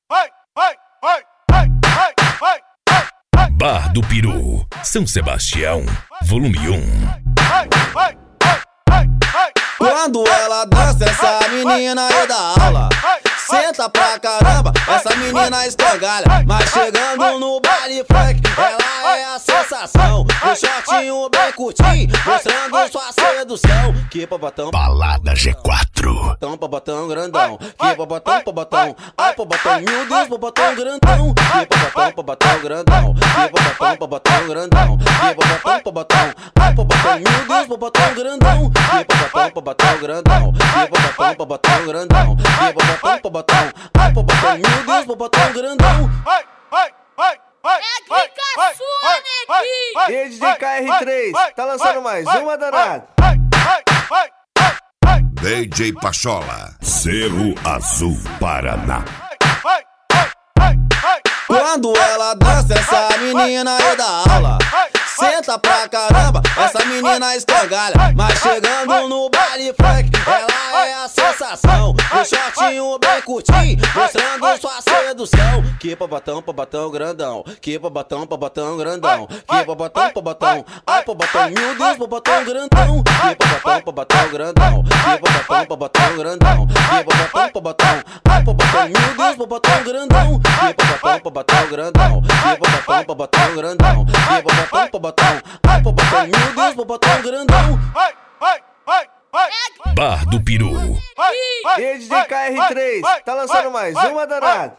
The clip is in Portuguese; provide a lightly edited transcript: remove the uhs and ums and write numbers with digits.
Bar do Peru, São Sebastião, volume 1. Quando ela dança, essa menina é da aula. Senta pra caramba, essa menina escangalha. Mas chegando no baile funk, ela é a sensação. O shortinho bem curtinho, mostrando sua sedução. Que popotão, Balada G4. popotão grandão. Que popotão, popotão, ai popotão, meu Deus, popotão grandão. Que popotão grandão. Que popotão grandão. Que popotão, ai popotão, meu Deus, popotão grandão. Que popotão grandão. Que popotão grandão. Que popotão, ai popotão, meu Deus, popotão grandão. É que sua, neguinho! E aí, DJ KR3, tá lançando mais uma danada. DJ Pachola, Cerro Azul, Paraná. Quando ela dança, essa menina é da aula. Senta pra caramba, essa menina escangalha. Mas chegando no baile funk, ela é a sensação. O shortinho bem curtinho, mostrando sua sedução. Que popotão, popotão grandão. Que popotão, popotão grandão. Que popotão, ai popotão, meu Deus, popotão grandão. Que popotão grandão. Que popotão grandão. Que popotão, ai popotão, meu Deus, popotão grandão. Que popotão grandão. Que popotão grandão. Que popotão, ai popotão, meu Deus, popotão grandão. Bar do Peru. E aí, DJ KR3, tá lançando mais uma danada.